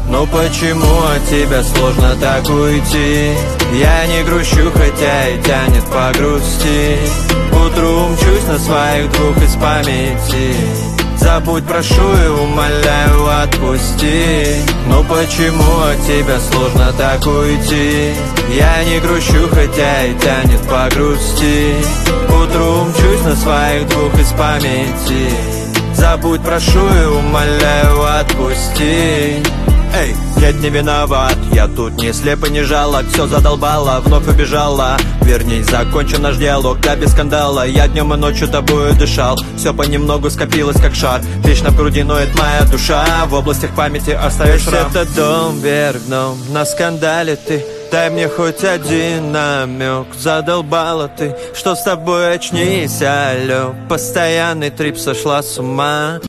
Ну почему от тебя сложно так уйти? Я не грущу, хотя и тянет погрустить. К утру мчусь на своих двух из памяти. Забудь, прошу и умоляю, отпусти. Ну почему от тебя сложно так уйти? Я не грущу, хотя и тянет погрустить. К утру мчусь на своих двух из памяти. Забудь, прошу и умоляю, отпусти. Эй, нет, не виноват, я тут не слеп и не жалок. Все задолбало, вновь убежала. Вернись, закончен наш диалог, да без скандала. Я днем и ночью тобою дышал. Все понемногу скопилось как шар. Вечно в груди ноет моя душа. В областях памяти оставишь шрам. Этот дом вверх дном, на скандале ты. Дай мне хоть один намек, задолбала ты. Что с тобой, очнись, алло. Постоянный трип, сошла с ума.